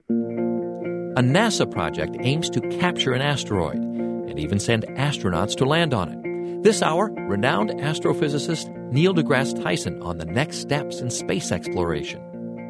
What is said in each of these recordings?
A NASA project aims to capture an asteroid and even send astronauts to land on it. This hour, renowned astrophysicist Neil deGrasse Tyson on the next steps in space exploration.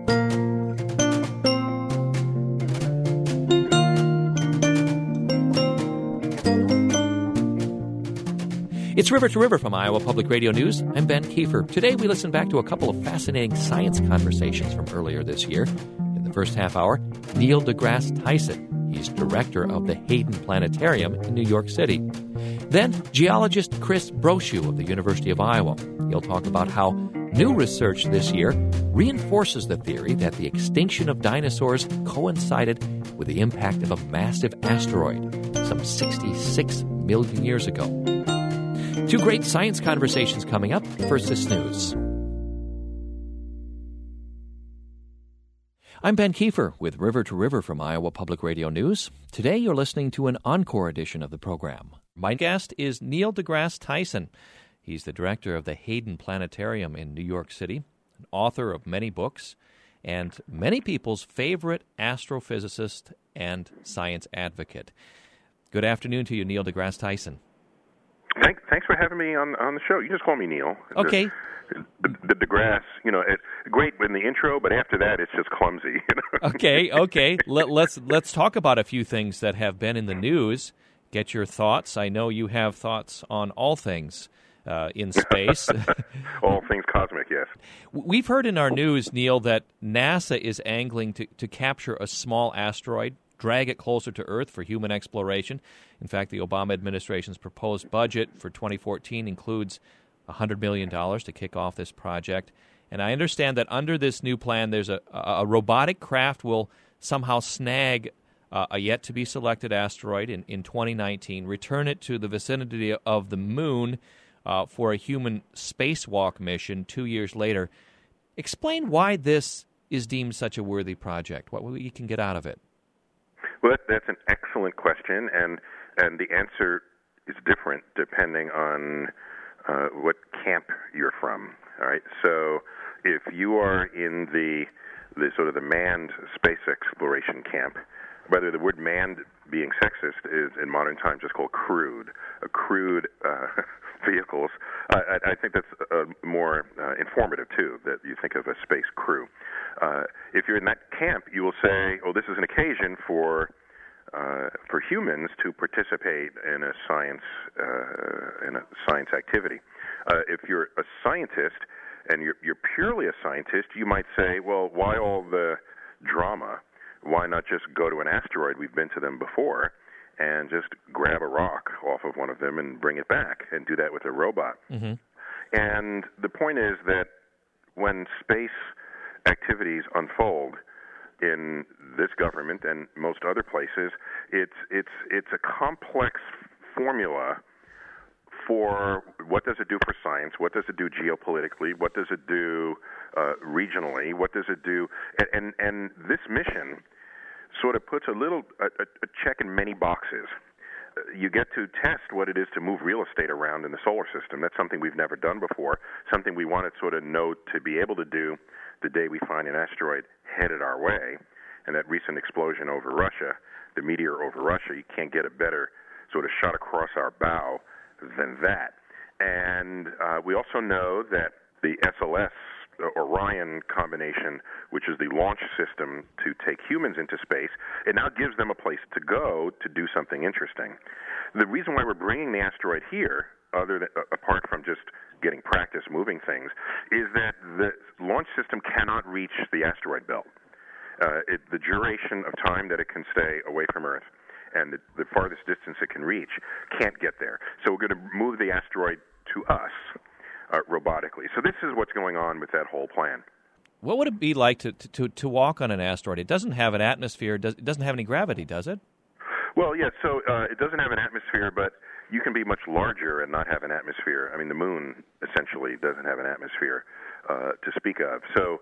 It's River to River from Iowa Public Radio News. I'm Ben Kiefer. Today we listen back to a couple of fascinating science conversations from earlier this year. In the first half hour, Neil deGrasse Tyson. He's director of the Hayden Planetarium in New York City. Then, geologist Chris Brochu of the University of Iowa. He'll talk about how new research this year reinforces the theory that the extinction of dinosaurs coincided with the impact of a massive asteroid some 66 million years ago. Two great science conversations coming up. First, this news. I'm Ben Kiefer with River to River from Iowa Public Radio News. Today you're listening to an encore edition of the program. My guest is Neil deGrasse Tyson. He's the director of the Hayden Planetarium in New York City, an author of many books, and many people's favorite astrophysicist and science advocate. Good afternoon to you, Neil deGrasse Tyson. Thanks for having me on the show. You just call me Neil. Okay. The deGrasse, it's great in the intro, but after that, it's just clumsy. Okay. Let's talk about a few things that have been in the news. Get your thoughts. I know you have thoughts on all things in space. All things cosmic, yes. We've heard in our news, Neil, that NASA is angling to capture a small asteroid, drag it closer to Earth for human exploration. In fact, the Obama administration's proposed budget for 2014 includes $100 million to kick off this project. And I understand that under this new plan, there's a robotic craft will somehow snag a yet-to-be-selected asteroid in 2019, return it to the vicinity of the Moon for a human spacewalk mission 2 years later. Explain why this is deemed such a worthy project, what we can get out of it. Well, that's an excellent question, and the answer is different depending on what camp you're from. All right, so if you are in the sort of the manned space exploration camp, whether the word manned being sexist is in modern times just called crewed, vehicles. I think that's more informative too. That you think of a space crew. If you're in that camp, you will say, "Oh, this is an occasion for humans to participate in a science activity." If you're a scientist and you're purely a scientist, you might say, "Well, why all the drama? Why not just go to an asteroid? We've been to them before, and just grab a rock off of one of them and bring it back, and do that with a robot." Mm-hmm. And the point is that when space activities unfold in this government and most other places, it's a complex formula for what does it do for science, what does it do geopolitically, what does it do regionally, what does it do, and this mission sort of puts a check in many boxes. You get to test what it is to move real estate around in the solar system. That's something we've never done before, something we want to sort of know to be able to do the day we find an asteroid headed our way. And that recent explosion over Russia, the meteor over Russia, you can't get a better sort of shot across our bow than that. And we also know that the SLS Orion combination, which is the launch system to take humans into space, it now gives them a place to go to do something interesting. The reason why we're bringing the asteroid here, apart from just getting practice moving things, is that the launch system cannot reach the asteroid belt. The duration of time that it can stay away from Earth and the farthest distance it can reach can't get there. So we're going to move the asteroid to us robotically. So this is what's going on with that whole plan. What would it be like to walk on an asteroid? It doesn't have an atmosphere. It doesn't have any gravity, does it? Well, yeah, so it doesn't have an atmosphere, but you can be much larger and not have an atmosphere. I mean, the moon essentially doesn't have an atmosphere to speak of.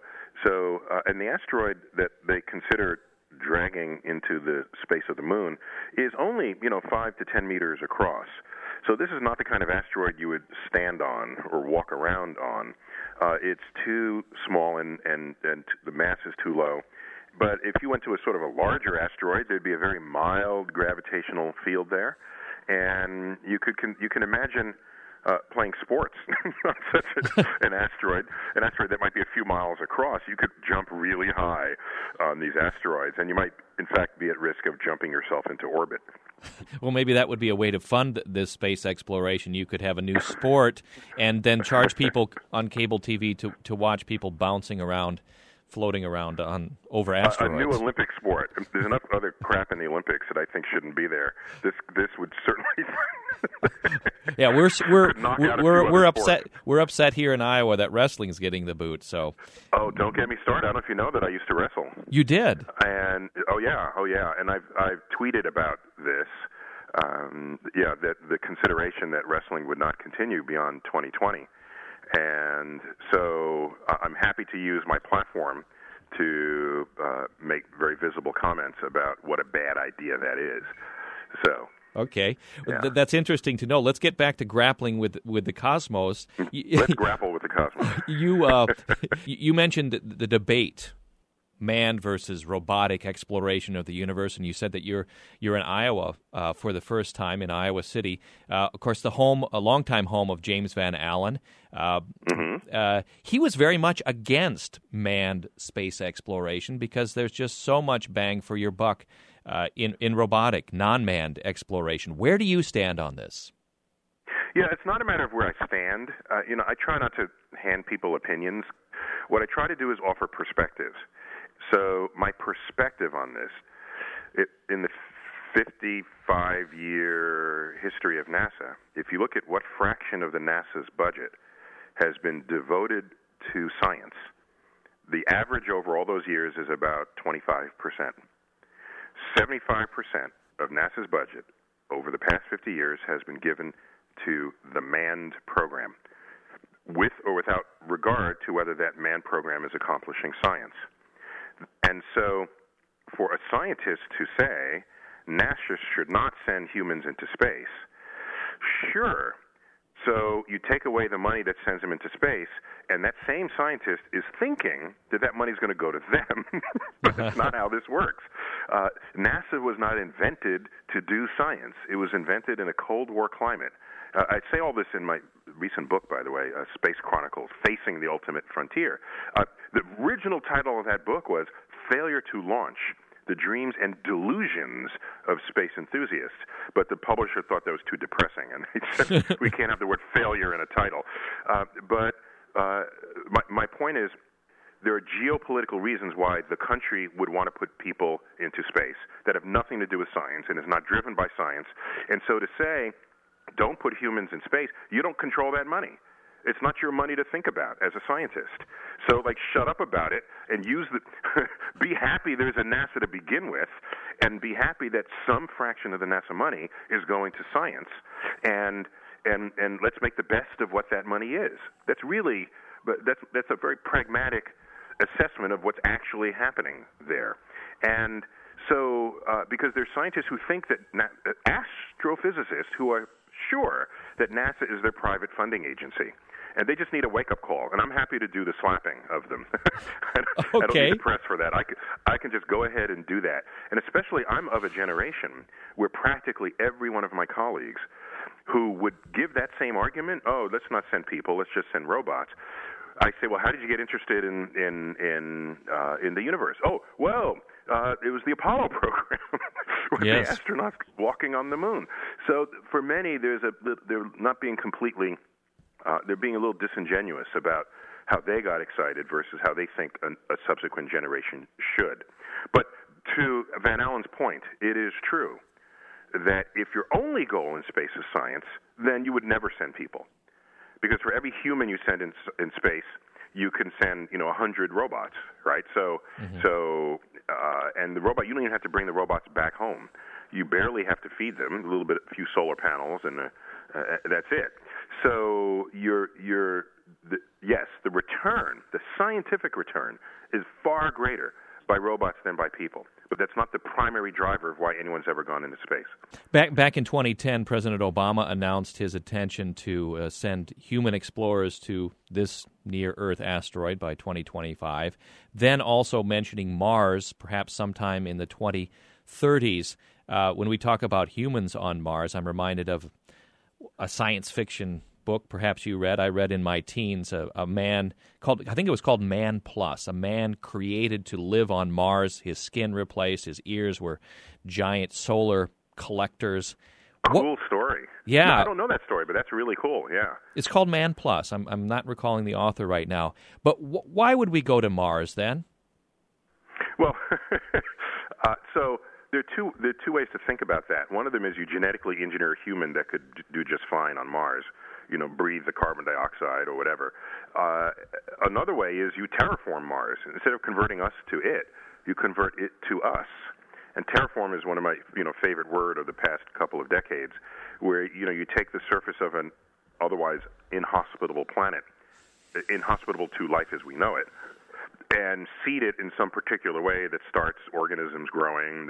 And the asteroid that they consider dragging into the space of the moon is only, 5 to 10 meters across. So this is not the kind of asteroid you would stand on or walk around on. It's too small and the mass is too low. But if you went to a sort of a larger asteroid, there'd be a very mild gravitational field there, and you can imagine playing sports on such an asteroid that might be a few miles across. You could jump really high on these asteroids, and you might, in fact, be at risk of jumping yourself into orbit. Well, maybe that would be a way to fund this space exploration. You could have a new sport and then charge people on cable TV to watch people bouncing around, floating around over asteroids. A new Olympic sport. There's enough other crap in the Olympics that I think shouldn't be there. This would certainly. Yeah, we're upset here in Iowa that wrestling's getting the boot. So. Oh, don't get me started. I don't know if you know that I used to wrestle. You did. And oh yeah, and I've tweeted about this. That the consideration that wrestling would not continue beyond 2020. And so I'm happy to use my platform to make very visible comments about what a bad idea that is. So. Okay. Yeah. That's interesting to know. Let's get back to grappling with the cosmos. Let's grapple with the cosmos. You mentioned the debate, manned versus robotic exploration of the universe, and you said that you're in Iowa for the first time, in Iowa City. Of course, a longtime home of James Van Allen. He was very much against manned space exploration because there's just so much bang for your buck in robotic, non-manned exploration. Where do you stand on this? Yeah, it's not a matter of where I stand. I try not to hand people opinions. What I try to do is offer perspectives. So my perspective on this, in the 55-year history of NASA, if you look at what fraction of the NASA's budget has been devoted to science, the average over all those years is about 25%. 75% of NASA's budget over the past 50 years has been given to the manned program, with or without regard to whether that manned program is accomplishing science. And so for a scientist to say NASA should not send humans into space, sure. So you take away the money that sends them into space, and that same scientist is thinking that money is going to go to them. But that's not how this works. NASA was not invented to do science. It was invented in a Cold War climate. I say all this in my recent book, by the way, Space Chronicles, Facing the Ultimate Frontier. The original title of that book was Failure to Launch, the Dreams and Delusions of Space Enthusiasts. But the publisher thought that was too depressing, and he said, we can't have the word failure in a title. But my point is, there are geopolitical reasons why the country would want to put people into space that have nothing to do with science and is not driven by science. And so to say, don't put humans in space, you don't control that money. It's not your money to think about as a scientist. So, shut up about it and be happy there's a NASA to begin with, and be happy that some fraction of the NASA money is going to science, and let's make the best of what that money is. That's a very pragmatic assessment of what's actually happening there. And so, because there's scientists who think that astrophysicists who are sure that NASA is their private funding agency. And they just need a wake-up call, and I'm happy to do the slapping of them. I don't need the press for that. I can just go ahead and do that. And especially, I'm of a generation where practically every one of my colleagues who would give that same argument, oh, let's not send people, let's just send robots. I say, well, how did you get interested in the universe? Oh, well, it was the Apollo program with the astronauts walking on the moon. So for many, they're not being completely. They're being a little disingenuous about how they got excited versus how they think a subsequent generation should. But to Van Allen's point, it is true that if your only goal in space is science, then you would never send people. Because for every human you send in space, you can send 100 robots, right? So and the robot, you don't even have to bring the robots back home. You barely have to feed them, a few solar panels, and that's it. So the return, the scientific return, is far greater by robots than by people. but that's not the primary driver of why anyone's ever gone into space. Back in 2010, President Obama announced his intention to send human explorers to this near-Earth asteroid by 2025, then also mentioning Mars perhaps sometime in the 2030s. When we talk about humans on Mars, I'm reminded of a science fiction book perhaps you read. I read in my teens a man called, I think it was called Man Plus, a man created to live on Mars, his skin replaced, his ears were giant solar collectors. Cool story. Yeah. No, I don't know that story, but that's really cool, yeah. It's called Man Plus. I'm not recalling the author right now. But why would we go to Mars then? Well, so there are two ways to think about that. One of them is you genetically engineer a human that could do just fine on Mars, breathe the carbon dioxide or whatever. Another way is you terraform Mars. Instead of converting us to it, you convert it to us. And terraform is one of my favorite word of the past couple of decades, where you take the surface of an otherwise inhospitable planet, inhospitable to life as we know it, and seed it in some particular way that starts organisms growing,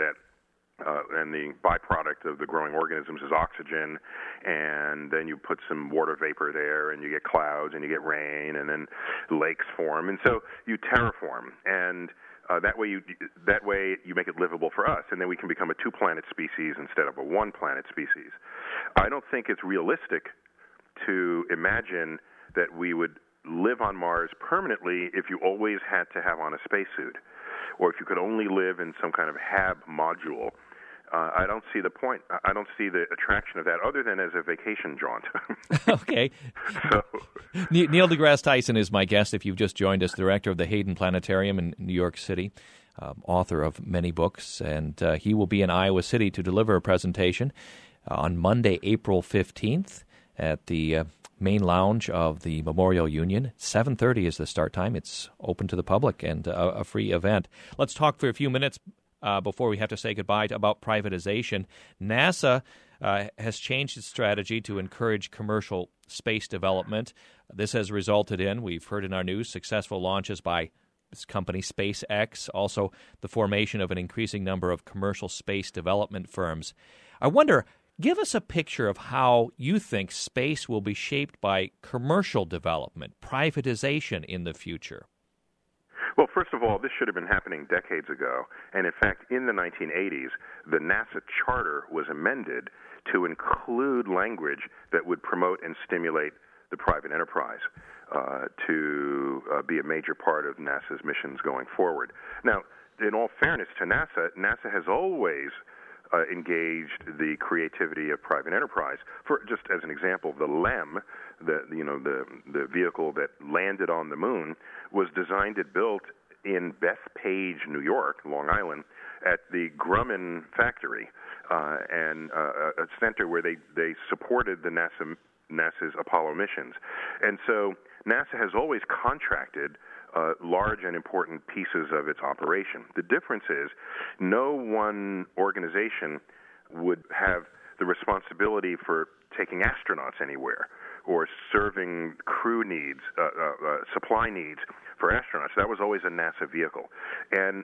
and the byproduct of the growing organisms is oxygen, and then you put some water vapor there, and you get clouds, and you get rain, and then lakes form, and so you terraform, and that way you make it livable for us, and then we can become a two-planet species instead of a one-planet species. I don't think it's realistic to imagine that we would live on Mars permanently if you always had to have on a spacesuit, or if you could only live in some kind of HAB module. I don't see the point. I don't see the attraction of that other than as a vacation jaunt. Okay. So, Neil deGrasse Tyson is my guest. If you've just joined us, director of the Hayden Planetarium in New York City, author of many books, and he will be in Iowa City to deliver a presentation on Monday, April 15th at the main lounge of the Memorial Union. 7:30 is the start time. It's open to the public and a free event. Let's talk for a few minutes before we have to say goodbye about privatization. NASA has changed its strategy to encourage commercial space development. This has resulted in, we've heard in our news, successful launches by this company SpaceX, also the formation of an increasing number of commercial space development firms. I wonder, give us a picture of how you think space will be shaped by commercial development, privatization in the future. Well, first of all, this should have been happening decades ago. And in fact, in the 1980s, the NASA charter was amended to include language that would promote and stimulate the private enterprise to be a major part of NASA's missions going forward. Now, in all fairness to NASA, NASA has always engaged the creativity of private enterprise. For just as an example, the LEM, the vehicle that landed on the moon, was designed and built in Bethpage, New York, Long Island, at the Grumman factory, and a center where they supported the NASA's Apollo missions. And so NASA has always contracted large and important pieces of its operation. The difference is no one organization would have the responsibility for taking astronauts anywhere or serving crew needs, supply needs for astronauts. That was always a NASA vehicle. And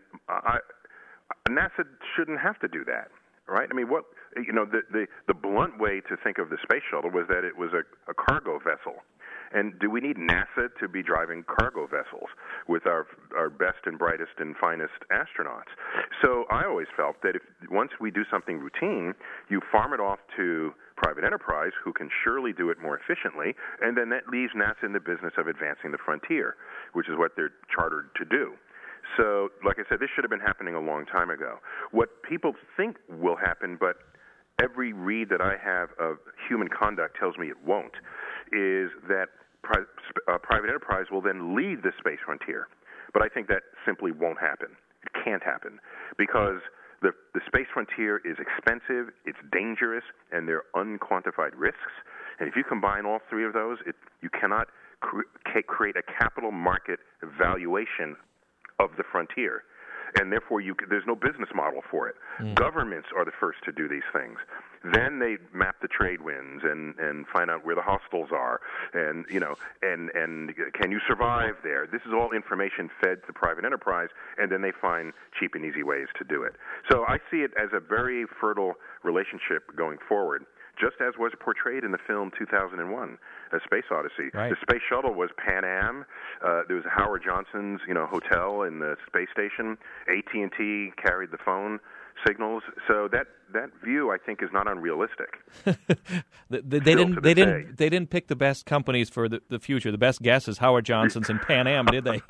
NASA shouldn't have to do that, right? I mean, the blunt way to think of the space shuttle was that it was a cargo vessel. And do we need NASA to be driving cargo vessels with our best and brightest and finest astronauts? So I always felt that if once we do something routine, you farm it off to private enterprise who can surely do it more efficiently, and then that leaves NASA in the business of advancing the frontier, which is what they're chartered to do. So, like I said, this should have been happening a long time ago. What people think will happen, but every read that I have of human conduct tells me it won't, is that private enterprise will then lead the space frontier. But I think that simply won't happen. It can't happen because the space frontier is expensive, it's dangerous, and there are unquantified risks. And if you combine all three of those, you cannot create a capital market valuation of the frontier. and therefore there's no business model for it. Governments are the first to do these things. Then they map the trade winds and find out where the hostiles are, and and can you survive there? This is all information fed to private enterprise, and then they find cheap and easy ways to do it. So I see it as a very fertile relationship going forward, just as was portrayed in the film 2001, A Space Odyssey. Right. The space shuttle was Pan Am. There was Howard Johnson's, hotel in the space station. AT&T carried the phone signals. So that view, I think, is not unrealistic. They didn't pick the best companies for the future. The best guess is Howard Johnson's and Pan Am, did they?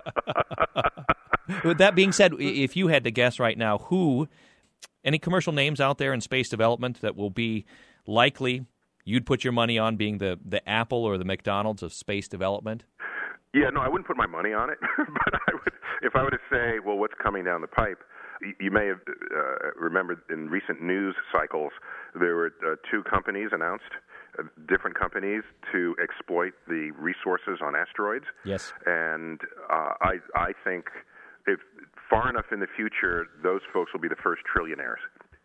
With that being said, if you had to guess right now, any commercial names out there in space development that will be likely you'd put your money on being the Apple or the McDonald's of space development? Yeah, no, I wouldn't put my money on it, but I would, if I were to say, well, what's coming down the pipe? You may have remembered in recent news cycles there were two companies announced, different companies, to exploit the resources on asteroids. Yes. And I think if far enough in the future, those folks will be the first trillionaires.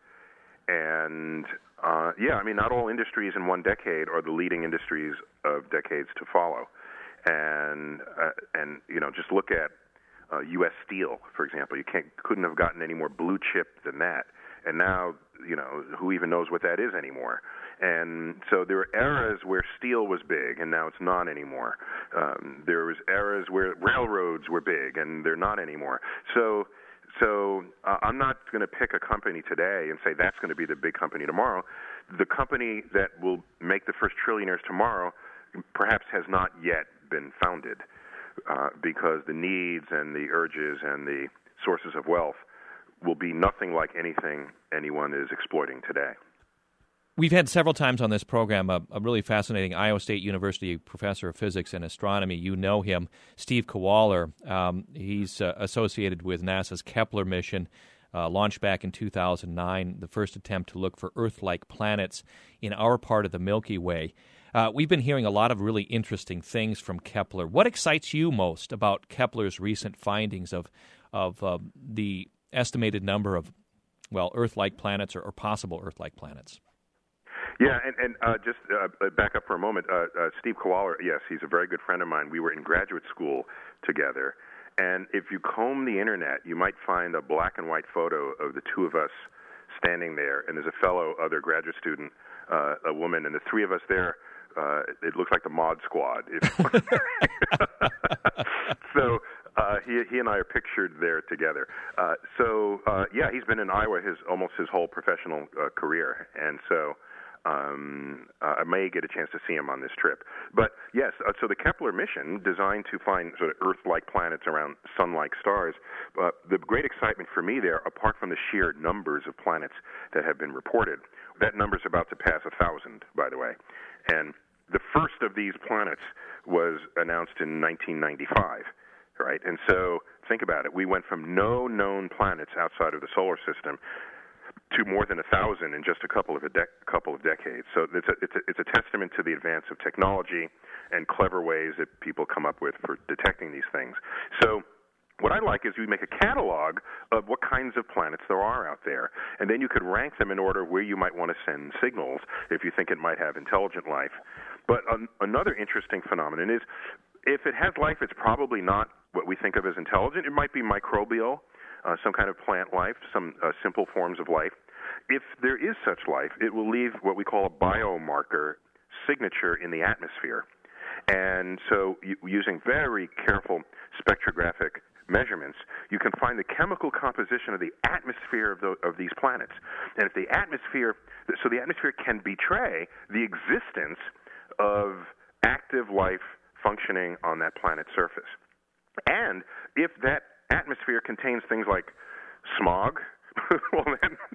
And not all industries in one decade are the leading industries of decades to follow. And just look at U.S. Steel, for example. You couldn't have gotten any more blue chip than that. And now, who even knows what that is anymore? And so there were eras where steel was big, and now it's not anymore. There was eras where railroads were big, and they're not anymore. So I'm not going to pick a company today and say that's going to be the big company tomorrow. The company that will make the first trillionaires tomorrow perhaps has not yet been founded because the needs and the urges and the sources of wealth will be nothing like anything anyone is exploiting today. We've had several times on this program a really fascinating Iowa State University professor of physics and astronomy. You know him, Steve Kowalor. He's associated with NASA's Kepler mission, launched back in 2009, the first attempt to look for Earth-like planets in our part of the Milky Way. We've been hearing a lot of really interesting things from Kepler. What excites you most about Kepler's recent findings of the estimated number of, Earth-like planets or possible Earth-like planets? Yeah, and just back up for a moment. Steve Kowalor, yes, he's a very good friend of mine. We were in graduate school together, and if you comb the internet, you might find a black and white photo of the two of us standing there, and there's a fellow other graduate student, a woman, and the three of us there. It looks like the Mod Squad. So he and I are pictured there together. He's been in Iowa almost his whole professional career, and so I may get a chance to see him on this trip. But yes, so the Kepler mission, designed to find sort of Earth-like planets around sun-like stars, the great excitement for me there, apart from the sheer numbers of planets that have been reported, that number's about to pass 1,000, by the way. And the first of these planets was announced in 1995, right? And so think about it. We went from no known planets outside of the solar system to more than 1,000 in just a couple of decades. So it's a testament to the advance of technology and clever ways that people come up with for detecting these things. So what I like is we make a catalog of what kinds of planets there are out there, and then you could rank them in order where you might want to send signals if you think it might have intelligent life. But another interesting phenomenon is if it has life, it's probably not what we think of as intelligent. It might be microbial, some kind of plant life, some simple forms of life. If there is such life, it will leave what we call a biomarker signature in the atmosphere. And so using very careful spectrographic measurements, you can find the chemical composition of the atmosphere of these planets. And if the atmosphere can betray the existence of active life functioning on that planet's surface. And if that atmosphere contains things like smog, well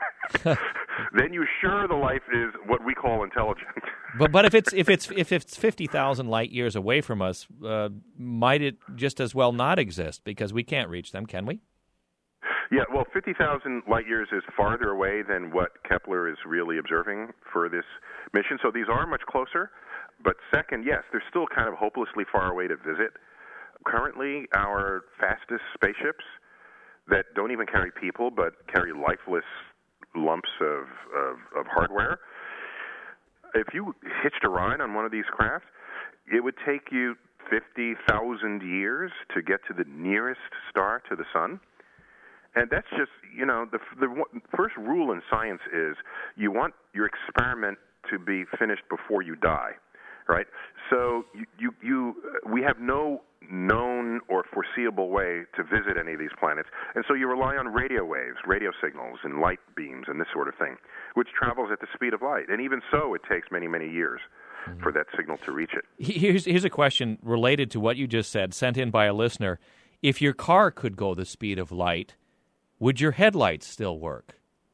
then you're sure the life is what we call intelligent. But if it's 50,000 light years away from us, might it just as well not exist because we can't reach them, can we? Yeah, well, 50,000 light years is farther away than what Kepler is really observing for this mission. So these are much closer. But second, yes, they're still kind of hopelessly far away to visit. Currently, our fastest spaceships that don't even carry people but carry lifeless lumps of hardware. If you hitched a ride on one of these craft, it would take you 50,000 years to get to the nearest star to the sun. And that's just, the first rule in science is you want your experiment to be finished before you die, right? So we have no known or foreseeable way to visit any of these planets, and so you rely on radio waves, radio signals, and light beams, and this sort of thing, which travels at the speed of light. And even so, it takes many, many years for that signal to reach it. Here's a question related to what you just said, sent in by a listener. If your car could go the speed of light, would your headlights still work?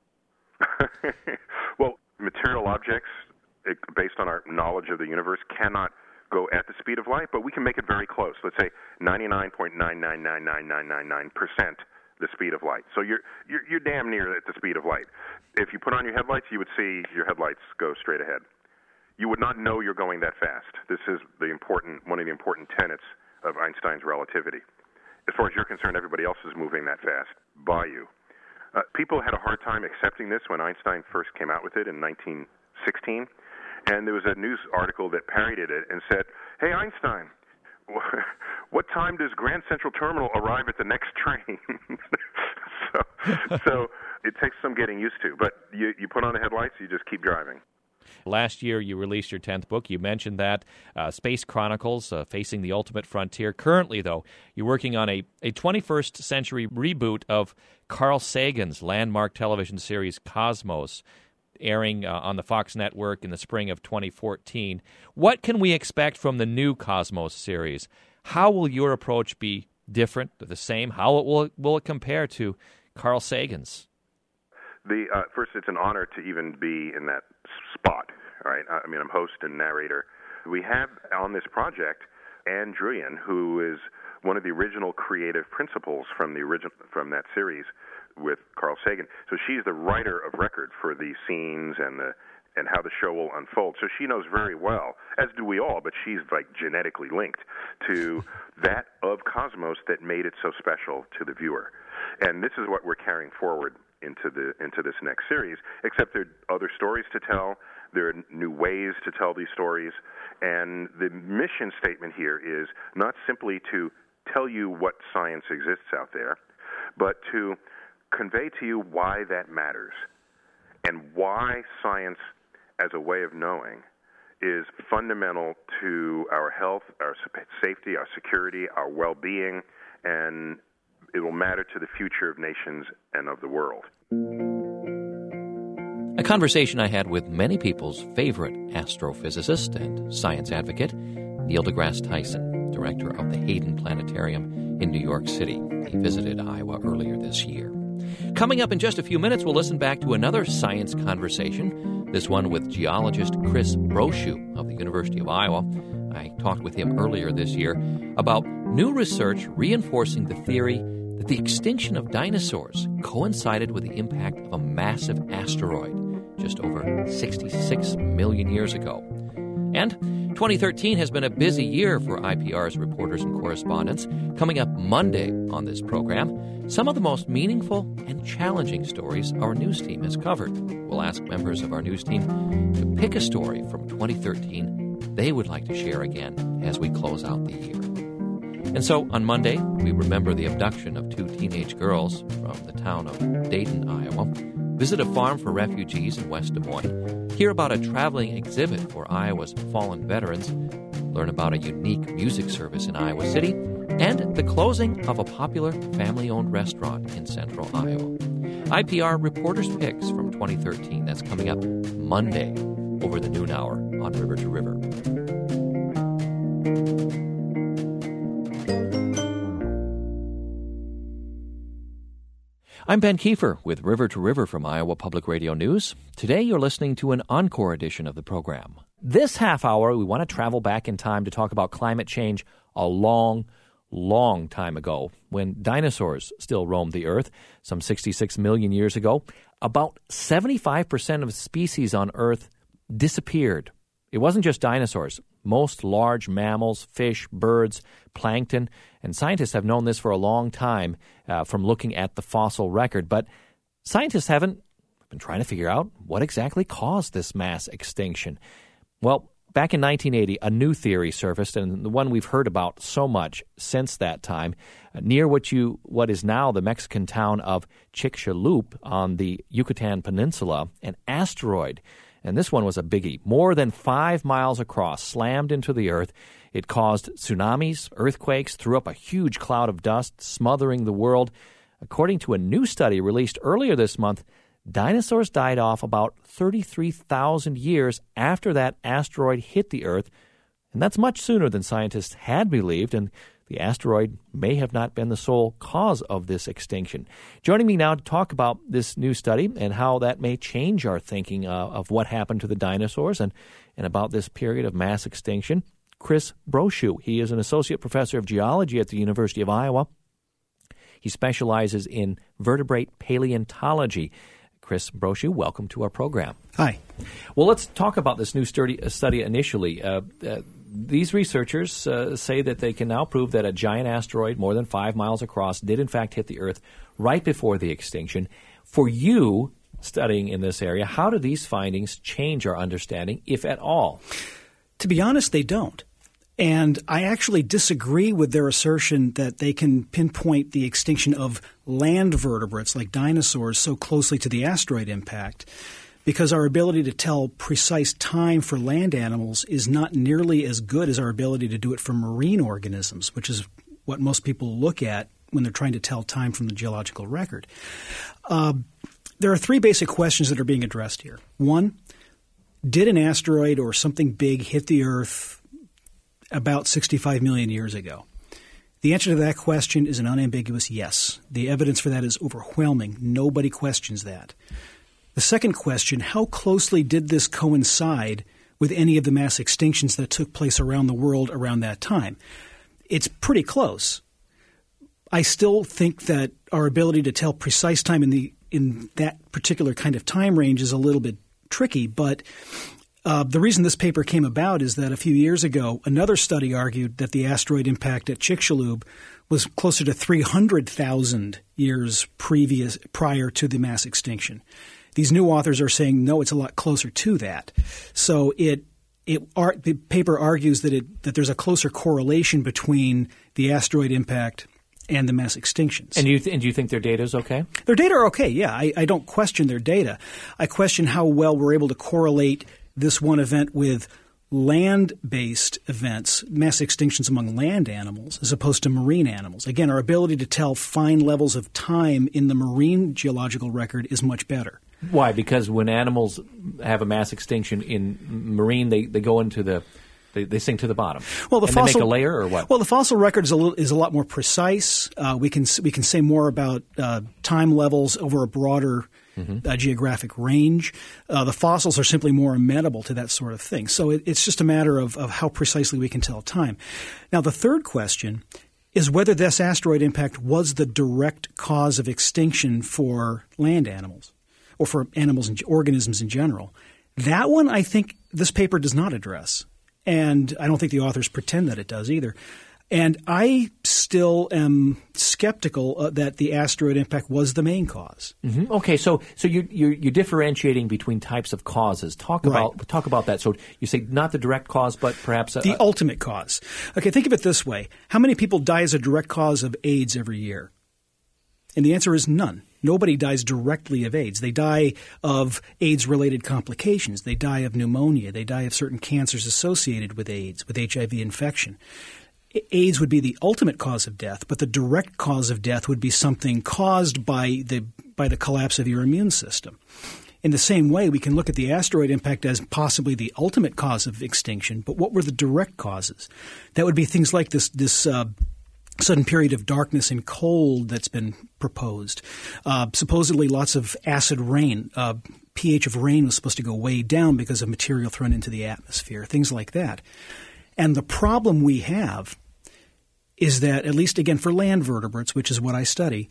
Well, material objects, based on our knowledge of the universe, cannot go at the speed of light, but we can make it very close. Let's say 99.9999999% the speed of light. So you're damn near at the speed of light. If you put on your headlights, you would see your headlights go straight ahead. You would not know you're going that fast. This is one of the important tenets of Einstein's relativity. As far as you're concerned, everybody else is moving that fast by you. People had a hard time accepting this when Einstein first came out with it in 1916. And there was a news article that parodied it and said, "Hey, Einstein, what time does Grand Central Terminal arrive at the next train?" so it takes some getting used to. But you put on the headlights, you just keep driving. Last year, you released your 10th book. You mentioned that, Space Chronicles, Facing the Ultimate Frontier. Currently, though, you're working on a 21st century reboot of Carl Sagan's landmark television series Cosmos, airing on the Fox network in the spring of 2014. What can we expect from the new Cosmos series? How will your approach be different, the same? How will it compare to Carl Sagan's? First, it's an honor to even be in that spot, right? I mean, I'm host and narrator. We have on this project Anne Druyan, who is one of the original creative principals from that series with Carl Sagan. So she's the writer of record for the scenes and how the show will unfold. So she knows very well, as do we all, but she's like genetically linked to that of Cosmos that made it so special to the viewer. And this is what we're carrying forward into this next series, except there are other stories to tell. There are new ways to tell these stories. And the mission statement here is not simply to tell you what science exists out there, but to convey to you why that matters and why science as a way of knowing is fundamental to our health, our safety, our security, our well-being, and it will matter to the future of nations and of the world. A conversation I had with many people's favorite astrophysicist and science advocate, Neil deGrasse Tyson, director of the Hayden Planetarium in New York City. He visited Iowa earlier this year. Coming up in just a few minutes, we'll listen back to another science conversation, this one with geologist Chris Brochu of the University of Iowa. I talked with him earlier this year about new research reinforcing the theory that the extinction of dinosaurs coincided with the impact of a massive asteroid just over 66 million years ago. And 2013 has been a busy year for IPR's reporters and correspondents. Coming up Monday on this program, some of the most meaningful and challenging stories our news team has covered. We'll ask members of our news team to pick a story from 2013 they would like to share again as we close out the year. And so on Monday, we remember the abduction of 2 teenage girls from the town of Dayton, Iowa, visit a farm for refugees in West Des Moines, hear about a traveling exhibit for Iowa's fallen veterans, learn about a unique music service in Iowa City, and the closing of a popular family-owned restaurant in central Iowa. IPR Reporters' Picks from 2013. That's coming up Monday over the noon hour on River to River. I'm Ben Kiefer with River to River from Iowa Public Radio News. Today you're listening to an encore edition of the program. This half hour, we want to travel back in time to talk about climate change a long time ago, when dinosaurs still roamed the earth, some 66 million years ago. About 75% of species on Earth disappeared. It wasn't just dinosaurs. most large mammals, fish, birds, plankton, and scientists have known this for a long time from looking at the fossil record. But scientists haven't been trying to figure out what exactly caused this mass extinction. Well, back in 1980, a new theory surfaced, and the one we've heard about so much since that time, near what is now the Mexican town of Chicxulub on the Yucatan Peninsula, an asteroid, and this one was a biggie, more than 5 miles across, slammed into the earth. It caused tsunamis, earthquakes, threw up a huge cloud of dust, smothering the world. According to a new study released earlier this month, dinosaurs died off about 33,000 years after that asteroid hit the Earth, and that's much sooner than scientists had believed, and the asteroid may have not been the sole cause of this extinction. Joining me now to talk about this new study and how that may change our thinking of what happened to the dinosaurs and about this period of mass extinction, Chris Brochu. He is an associate professor of geology at the University of Iowa. He specializes in vertebrate paleontology. Chris Brochu, welcome to our program. Hi. Well, let's talk about this new study initially. These researchers say that they can now prove that a giant asteroid more than 5 miles across did in fact hit the Earth right before the extinction. For you studying in this area, how do these findings change our understanding, if at all? To be honest, they don't. And I actually disagree with their assertion that they can pinpoint the extinction of land vertebrates like dinosaurs so closely to the asteroid impact, because our ability to tell precise time for land animals is not nearly as good as our ability to do it for marine organisms, which is what most people look at when they're trying to tell time from the geological record. There are 3 basic questions that are being addressed here. 1, did an asteroid or something big hit the Earth about 65 million years ago? The answer to that question is an unambiguous yes. The evidence for that is overwhelming. Nobody questions that. The second question, how closely did this coincide with any of the mass extinctions that took place around the world around that time? It's pretty close. I still think that our ability to tell precise time in that particular kind of time range is a little bit tricky, but the reason this paper came about is that a few years ago, another study argued that the asteroid impact at Chicxulub was closer to 300,000 years prior to the mass extinction. These new authors are saying, no, it's a lot closer to that. So the paper argues that there's a closer correlation between the asteroid impact and the mass extinctions. And do you think their data is okay? Their data are okay, yeah. I don't question their data. I question how well we're able to correlate this one event with land-based events, mass extinctions among land animals, as opposed to marine animals. Again, our ability to tell fine levels of time in the marine geological record is much better. Why? Because when animals have a mass extinction in marine, they go into they sink to the bottom. Well, they make a layer, or what? Well, the fossil record is a lot more precise. We can say more about time levels over a broader geographic range. The fossils are simply more amenable to that sort of thing. So it's just a matter of how precisely we can tell time. Now, the third question is whether this asteroid impact was the direct cause of extinction for land animals or for animals and organisms in general. That one, I think this paper does not address. And I don't think the authors pretend that it does either. And I still am skeptical that the asteroid impact was the main cause. Mm-hmm. Okay, so you're differentiating between types of causes. Talk about that. So you say not the direct cause, but perhaps the ultimate cause. Okay, think of it this way: how many people die as a direct cause of AIDS every year? And the answer is none. Nobody dies directly of AIDS. They die of AIDS-related complications. They die of pneumonia. They die of certain cancers associated with AIDS, with HIV infection. AIDS would be the ultimate cause of death, but the direct cause of death would be something caused by the collapse of your immune system. In the same way, we can look at the asteroid impact as possibly the ultimate cause of extinction, but what were the direct causes? That would be things like this sudden period of darkness and cold that's been proposed. Supposedly lots of acid rain. pH of rain was supposed to go way down because of material thrown into the atmosphere, things like that. And the problem we have is that, at least again for land vertebrates, which is what I study,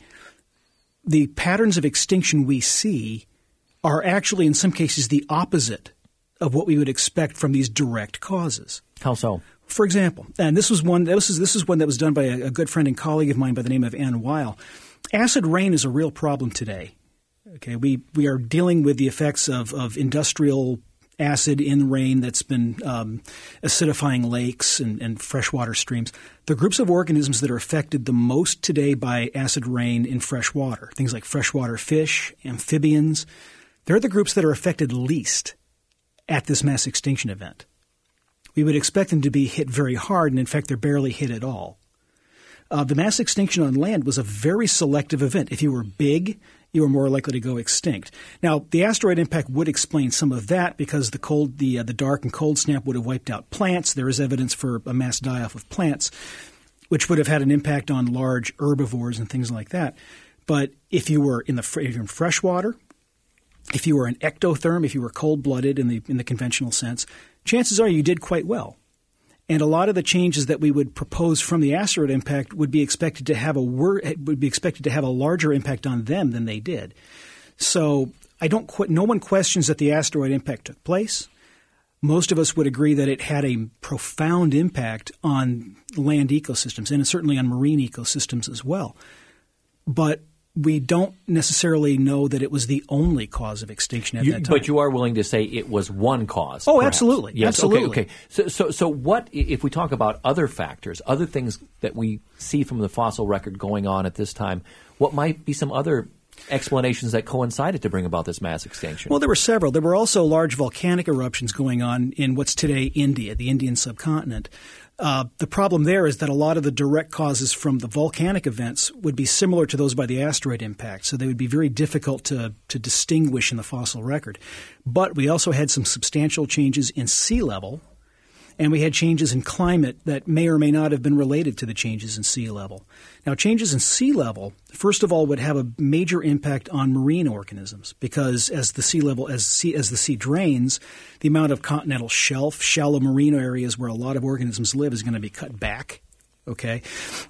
the patterns of extinction we see are actually in some cases the opposite of what we would expect from these direct causes. How so? For example, and this is one that was done by a good friend and colleague of mine by the name of Ann Weil. Acid rain is a real problem today. Okay, we are dealing with the effects of industrial acid in rain that's been acidifying lakes and freshwater streams. The groups of organisms that are affected the most today by acid rain in fresh water, things like freshwater fish, amphibians, they're the groups that are affected least at this mass extinction event. We would expect them to be hit very hard, and in fact, they're barely hit at all. The mass extinction on land was a very selective event. If you were big, you were more likely to go extinct. Now, the asteroid impact would explain some of that because the dark and cold snap would have wiped out plants. There is evidence for a mass die-off of plants, which would have had an impact on large herbivores and things like that. But if you were in freshwater, if you were an ectotherm, if you were cold-blooded in the conventional sense, chances are you did quite well. And a lot of the changes that we would propose from the asteroid impact would be expected to have a larger impact on them than they did. So no one questions that the asteroid impact took place. Most of us would agree that it had a profound impact on land ecosystems and certainly on marine ecosystems as well. But we don't necessarily know that it was the only cause of extinction at that time. But you are willing to say it was one cause. Oh, perhaps. Absolutely. Yes. Absolutely. Okay. So what if we talk about other factors, other things that we see from the fossil record going on at this time? What might be some other explanations that coincided to bring about this mass extinction? Well, there were several. There were also large volcanic eruptions going on in what's today India, the Indian subcontinent. The problem there is that a lot of the direct causes from the volcanic events would be similar to those by the asteroid impact, so they would be very difficult to distinguish in the fossil record. But we also had some substantial changes in sea level, and we had changes in climate that may or may not have been related to the changes in sea level. Now, changes in sea level, first of all, would have a major impact on marine organisms because as the sea drains, the amount of continental shelf, shallow marine areas where a lot of organisms live is going to be cut back. Okay,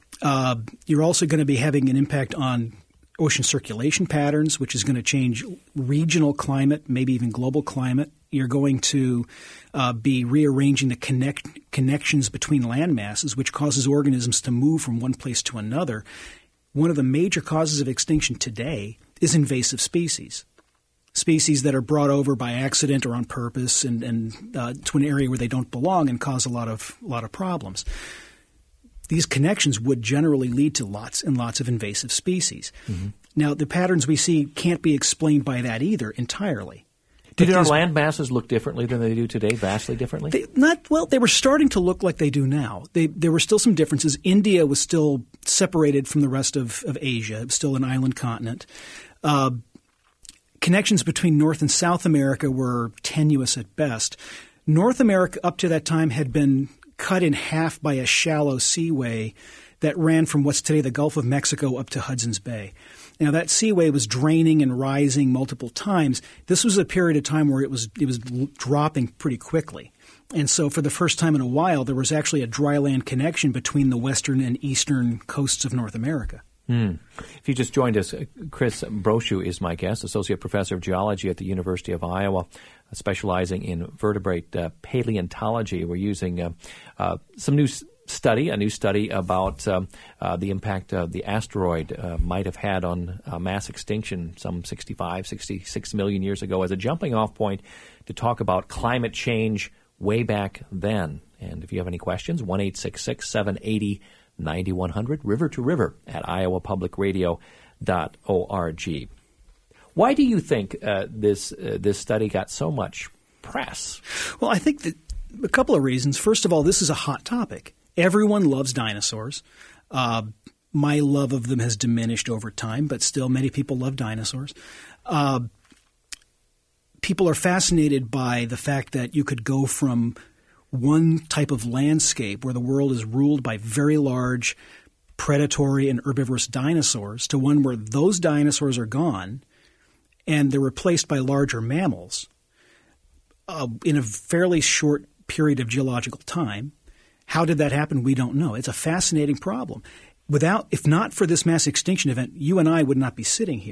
you're also going to be having an impact on ocean circulation patterns, which is going to change regional climate, maybe even global climate. You're going to be rearranging the connections between land masses, which causes organisms to move from one place to another. One of the major causes of extinction today is invasive species that are brought over by accident or on purpose and to an area where they don't belong and cause a lot of problems. These connections would generally lead to lots and lots of invasive species. Mm-hmm. Now, the patterns we see can't be explained by that either entirely. Did our land masses look differently than they do today, vastly differently? They were starting to look like they do now. There were still some differences. India was still separated from the rest of Asia. It was still an island continent. Connections between North and South America were tenuous at best. North America up to that time had been cut in half by a shallow seaway that ran from what's today the Gulf of Mexico up to Hudson's Bay. Now, that seaway was draining and rising multiple times. This was a period of time where it was dropping pretty quickly. And so for the first time in a while, there was actually a dry land connection between the western and eastern coasts of North America. If you just joined us, Chris Brochu is my guest, Associate Professor of Geology at the University of Iowa, specializing in vertebrate paleontology. We're using a new study about the impact the asteroid might have had on mass extinction some 66 million years ago as a jumping off point to talk about climate change way back then. And if you have any questions, 1-866-780-9100, river to river at iowapublicradio.org. Why do you think this study got so much press? Well, I think that a couple of reasons. First of all, this is a hot topic. Everyone loves dinosaurs. My love of them has diminished over time, but still many people love dinosaurs. People are fascinated by the fact that you could go from one type of landscape where the world is ruled by very large predatory and herbivorous dinosaurs to one where those dinosaurs are gone and they're replaced by larger mammals in a fairly short period of geological time. How did that happen? We don't know. It's a fascinating problem. If not for this mass extinction event, you and I would not be sitting here.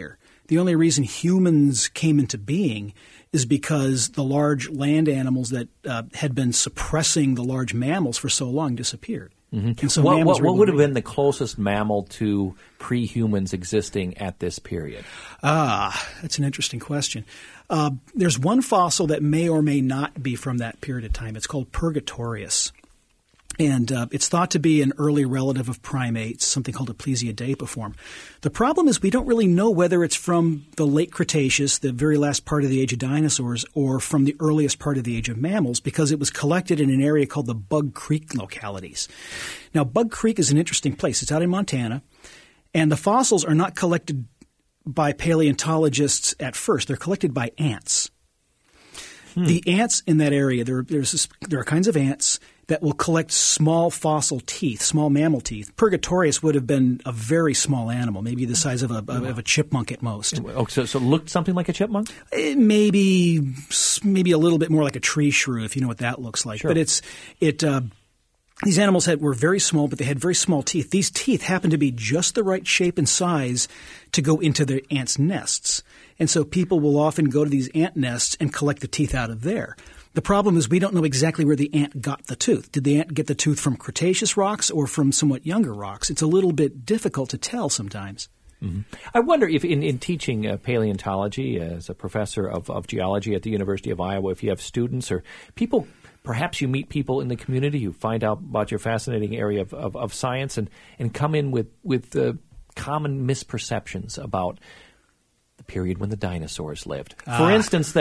The only reason humans came into being is because the large land animals that had been suppressing the large mammals for so long disappeared. Mm-hmm. And so what would have been the closest mammal to pre-humans existing at this period? That's an interesting question. There's one fossil that may or may not be from that period of time. It's called Purgatorius. And it's thought to be an early relative of primates, something called a Plesiodeipiform. The problem is we don't really know whether it's from the late Cretaceous, the very last part of the age of dinosaurs, or from the earliest part of the age of mammals, because it was collected in an area called the Bug Creek localities. Now, Bug Creek is an interesting place. It's out in Montana, and the fossils are not collected by paleontologists at first. They're collected by ants. The ants in that area, there are kinds of ants that will collect small fossil teeth, small mammal teeth. Purgatorius would have been a very small animal, maybe the size of a chipmunk at most. Oh, so it looked something like a chipmunk? Maybe a little bit more like a tree shrew, if you know what that looks like. Sure. But these animals were very small, but they had very small teeth. These teeth happened to be just the right shape and size to go into the ants' nests. And so people will often go to these ant nests and collect the teeth out of there. The problem is we don't know exactly where the ant got the tooth. Did the ant get the tooth from Cretaceous rocks or from somewhat younger rocks? It's a little bit difficult to tell sometimes. Mm-hmm. I wonder if in teaching paleontology as a professor of geology at the University of Iowa, if you have students or people – perhaps you meet people in the community who find out about your fascinating area of science and come in with common misperceptions about the period when the dinosaurs lived. For instance,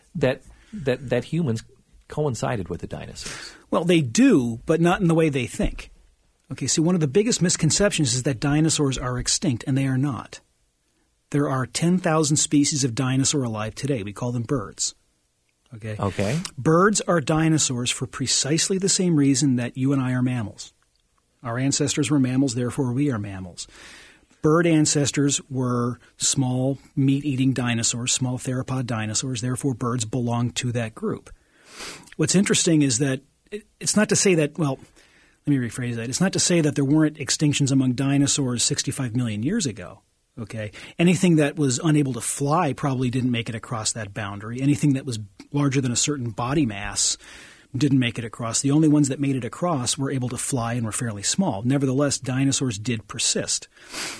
that humans coincided with the dinosaurs. Well, they do, but not in the way they think. Okay, see, one of the biggest misconceptions is that dinosaurs are extinct, and they are not. There are 10,000 species of dinosaur alive today. We call them birds. Okay. Birds are dinosaurs for precisely the same reason that you and I are mammals. Our ancestors were mammals, therefore we are mammals. Bird ancestors were small meat-eating dinosaurs, small theropod dinosaurs, therefore birds belong to that group. What's interesting is that it's not to say that, well, let me rephrase that. It's not to say that there weren't extinctions among dinosaurs 65 million years ago. Okay. Anything that was unable to fly probably didn't make it across that boundary. Anything that was larger than a certain body mass didn't make it across. The only ones that made it across were able to fly and were fairly small. Nevertheless, dinosaurs did persist.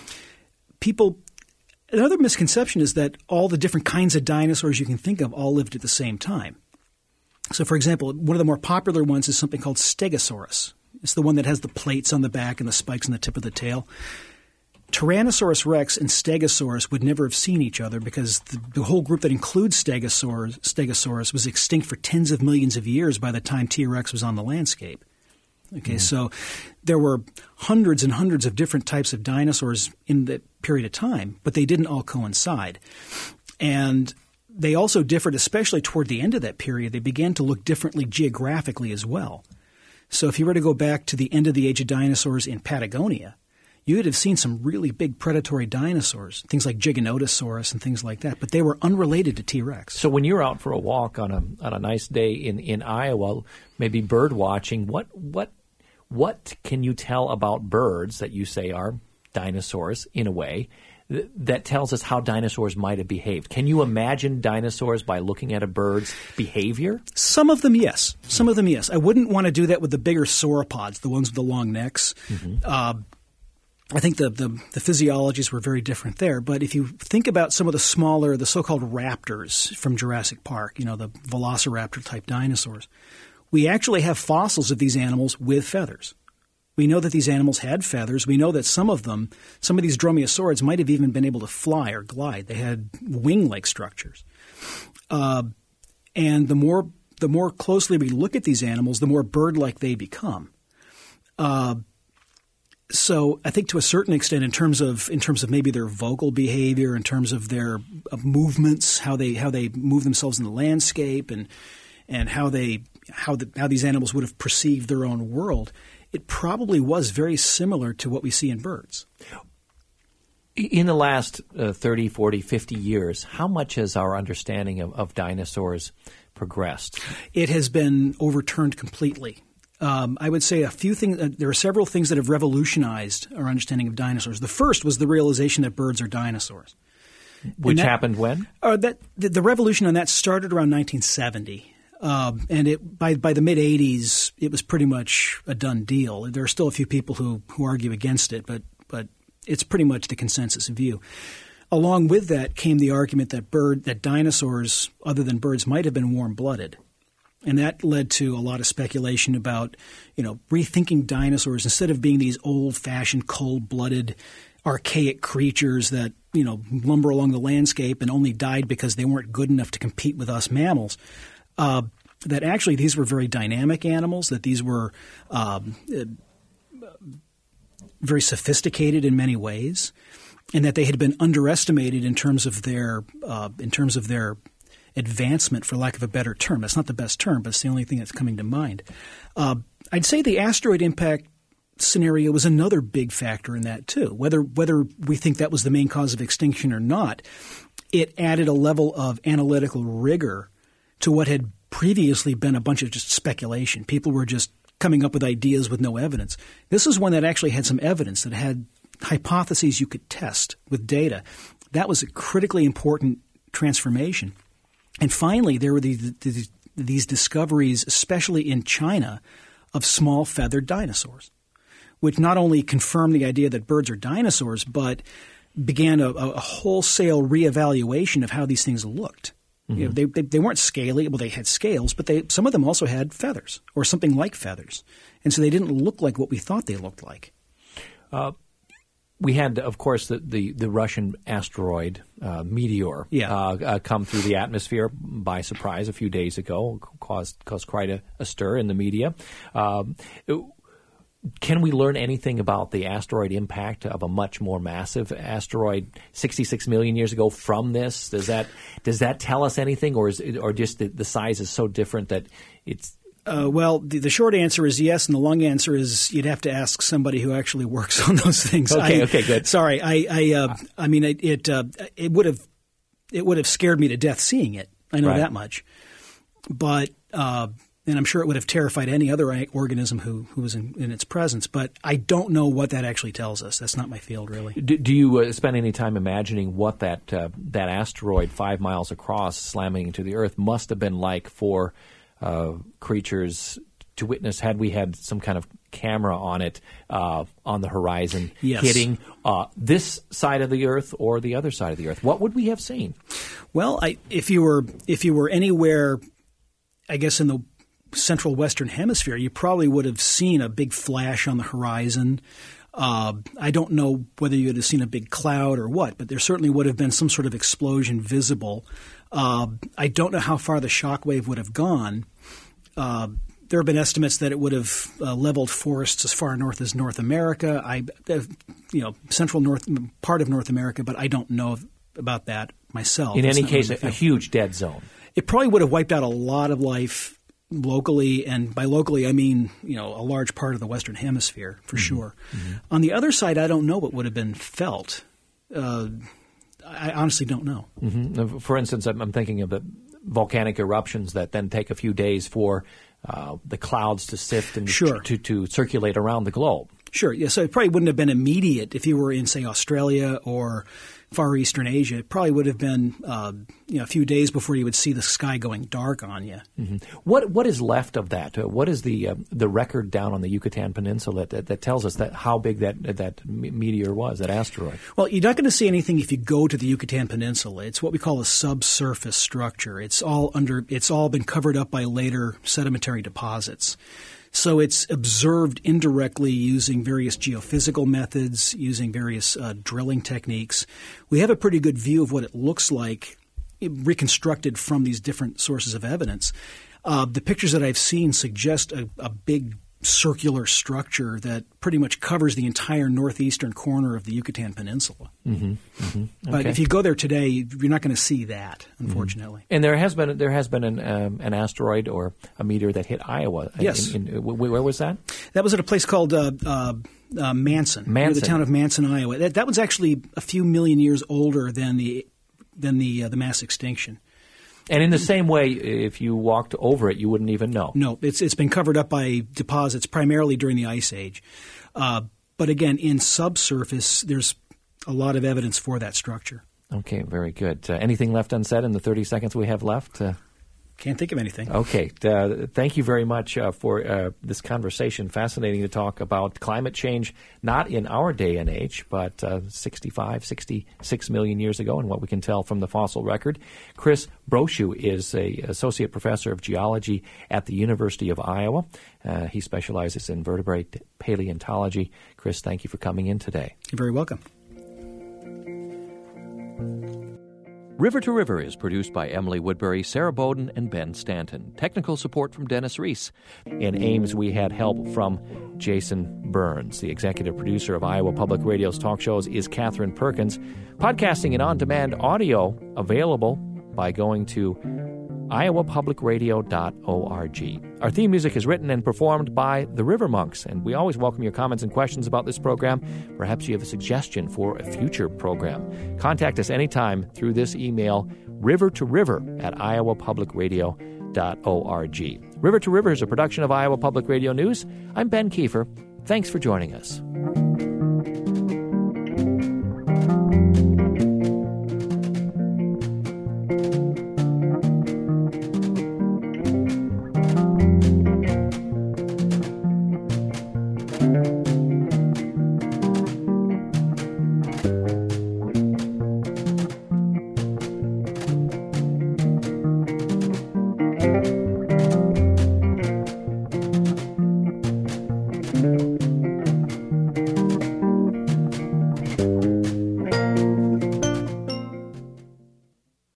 Another misconception is that all the different kinds of dinosaurs you can think of all lived at the same time. So, for example, one of the more popular ones is something called Stegosaurus. It's the one that has the plates on the back and the spikes on the tip of the tail. Tyrannosaurus rex and Stegosaurus would never have seen each other because the whole group that includes Stegosaurus was extinct for tens of millions of years by the time T-Rex was on the landscape. Okay, so there were hundreds and hundreds of different types of dinosaurs in the period of time, but they didn't all coincide. And they also differed, especially toward the end of that period. They began to look differently geographically as well. So if you were to go back to the end of the age of dinosaurs in Patagonia, you would have seen some really big predatory dinosaurs, things like Giganotosaurus and things like that, but they were unrelated to T-Rex. So when you're out for a walk on a nice day in Iowa, maybe bird watching, what can you tell about birds that you say are dinosaurs in a way that tells us how dinosaurs might have behaved? Can you imagine dinosaurs by looking at a bird's behavior? Some of them, yes. I wouldn't want to do that with the bigger sauropods, the ones with the long necks. Mm-hmm. I think the physiologies were very different there. But if you think about some of the smaller, the so-called raptors from Jurassic Park, the velociraptor-type dinosaurs, we actually have fossils of these animals with feathers. We know that these animals had feathers. We know that some of these dromaeosaurids might have even been able to fly or glide. They had wing-like structures. And the more closely we look at these animals, the more bird-like they become. So I think to a certain extent, in terms of maybe their vocal behavior, in terms of their movements, how they move themselves in the landscape, and how these animals would have perceived their own world, it probably was very similar to what we see in birds. In the last 30, 40, 50 years, how much has our understanding of dinosaurs progressed? It has been overturned completely. I would say a few things. There are several things that have revolutionized our understanding of dinosaurs. The first was the realization that birds are dinosaurs. Which happened when? The revolution on that started around 1970. And by the mid-'80s, it was pretty much a done deal. There are still a few people who argue against it, but it's pretty much the consensus view. Along with that came the argument that dinosaurs, other than birds, might have been warm-blooded. And that led to a lot of speculation about, rethinking dinosaurs instead of being these old-fashioned, cold-blooded, archaic creatures that, lumber along the landscape and only died because they weren't good enough to compete with us mammals. That actually these were very dynamic animals, that these were very sophisticated in many ways, and that they had been underestimated in terms of their advancement, for lack of a better term. That's not the best term, but it's the only thing that's coming to mind. I'd say the asteroid impact scenario was another big factor in that too. Whether we think that was the main cause of extinction or not, it added a level of analytical rigor to what had previously been a bunch of just speculation. People were just coming up with ideas with no evidence. This is one that actually had some evidence, that had hypotheses you could test with data. That was a critically important transformation. And finally, there were these discoveries, especially in China, of small feathered dinosaurs, which not only confirmed the idea that birds are dinosaurs, but began a wholesale reevaluation of how these things looked. Mm-hmm. They weren't scaly. Well, they had scales, but some of them also had feathers or something like feathers. And so they didn't look like what we thought they looked like. We had, of course, the Russian asteroid meteor come through the atmosphere by surprise a few days ago, caused quite a stir in the media. Can we learn anything about the asteroid impact of a much more massive asteroid 66 million years ago from this? Does that tell us anything, or just the size is so different that it's? Well, the short answer is yes, and the long answer is you'd have to ask somebody who actually works on those things. Okay, good. Sorry, I mean it would have scared me to death seeing it. I know that much, but. And I'm sure it would have terrified any other organism who was in its presence. But I don't know what that actually tells us. That's not my field, really. Do you spend any time imagining what that asteroid 5 miles across slamming into the Earth must have been like for creatures to witness had we had some kind of camera on it on the horizon hitting this side of the Earth or the other side of the Earth? What would we have seen? Well, if you were anywhere, I guess in the central western hemisphere, you probably would have seen a big flash on the horizon. I don't know whether you would have seen a big cloud or what, but there certainly would have been some sort of explosion visible. I don't know how far the shock wave would have gone. There have been estimates that it would have leveled forests as far north as North America, central north part of North America, but I don't know about that myself. In any case, a huge dead zone. It probably would have wiped out a lot of life locally, and by locally I mean a large part of the Western Hemisphere for sure. Mm-hmm. On the other side, I don't know what would have been felt. I honestly don't know. Mm-hmm. For instance, I'm thinking of the volcanic eruptions that then take a few days for the clouds to sift and to circulate around the globe. Sure. Yeah. So it probably wouldn't have been immediate if you were in, say, Australia or Far Eastern Asia. It probably would have been a few days before you would see the sky going dark on you. Mm-hmm. What is left of that? What is the record down on the Yucatan Peninsula that tells us that how big that meteor was, that asteroid? Well, you're not going to see anything if you go to the Yucatan Peninsula. It's what we call a subsurface structure. It's all been covered up by later sedimentary deposits. So it's observed indirectly using various geophysical methods, using various drilling techniques. We have a pretty good view of what it looks like reconstructed from these different sources of evidence. The pictures that I've seen suggest a big circular structure that pretty much covers the entire northeastern corner of the Yucatan Peninsula. Mm-hmm. Mm-hmm. Okay. But if you go there today, you're not going to see that, unfortunately. Mm-hmm. And there has been an asteroid or a meteor that hit Iowa. Yes. Where was that? That was at a place called Manson, near the town of Manson, Iowa. That was actually a few million years older than the mass extinction. And in the same way, if you walked over it, you wouldn't even know. No, it's been covered up by deposits primarily during the Ice Age. But again, in subsurface, there's a lot of evidence for that structure. Okay, very good. Anything left unsaid in the 30 seconds we have left? Can't think of anything. Okay. Thank you very much for this conversation. Fascinating to talk about climate change, not in our day and age, but 66 million years ago, and what we can tell from the fossil record. Chris Brochu is an associate professor of geology at the University of Iowa. He specializes in vertebrate paleontology. Chris, thank you for coming in today. You're very welcome. River to River is produced by Emily Woodbury, Sarah Bowden, and Ben Stanton. Technical support from Dennis Reese. In Ames, we had help from Jason Burns. The executive producer of Iowa Public Radio's talk shows is Catherine Perkins. Podcasting and on-demand audio available by going to iowapublicradio.org. Our theme music is written and performed by the River Monks, and we always welcome your comments and questions about this program. Perhaps you have a suggestion for a future program. Contact us anytime through this email, rivertoriver@iowapublicradio.org. River to River is a production of Iowa Public Radio News. I'm Ben Kiefer. Thanks for joining us.